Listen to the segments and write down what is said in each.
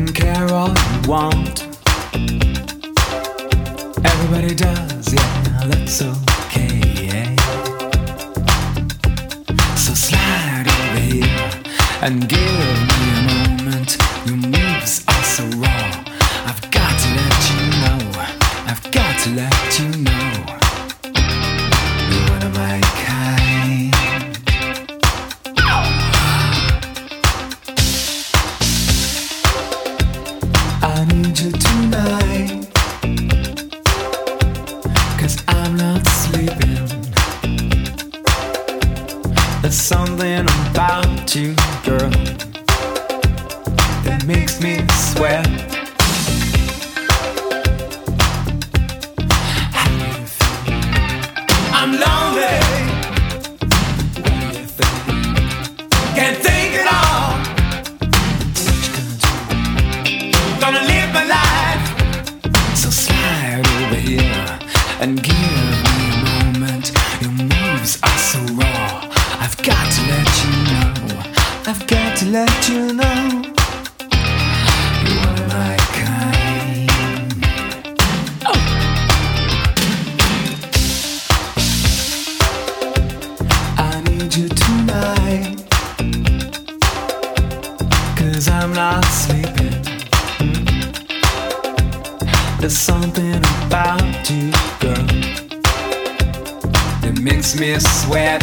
can care all you want. Everybody does, yeah, that's okay. So slide over here and give me a moment. Your moves are so raw. I've got to let you know. I've got to let you know. You're one of my kind. I need you tonight, 'cause I'm not sleeping. There's something about you, girl, that makes me sweat. How do you feel? I'm lonely. What do you think? Can't think at all. What you gonna do? Gonna live my life. So slide over here and give me a moment. Your moves are so raw. I've got to let you know. I've got to let you know. You're one of my kind. Oh. I need you tonight, 'cause I'm not sleeping. There's something about you, girl, that makes me sweat.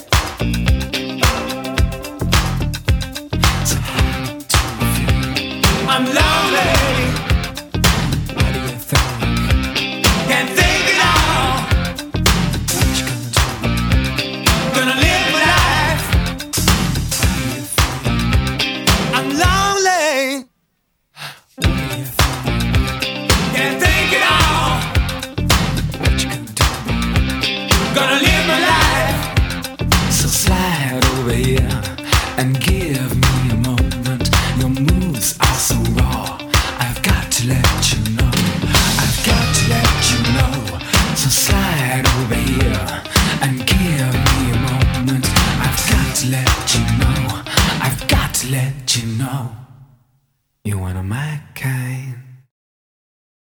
So how do you feel? I'm lonely. What do you think? Can't think at all. What you gonna do? Gonna live my life. How do you feel? I'm lonely. What do you think? Can't think at all. What you gonna do? Gonna live my life. So slide over here and give me a moment. Your moves are so raw. I've got to let you know. I've got to let you know. So slide over here and give me a moment. I've got to let you know. I've got to let you know. You're one of my kind.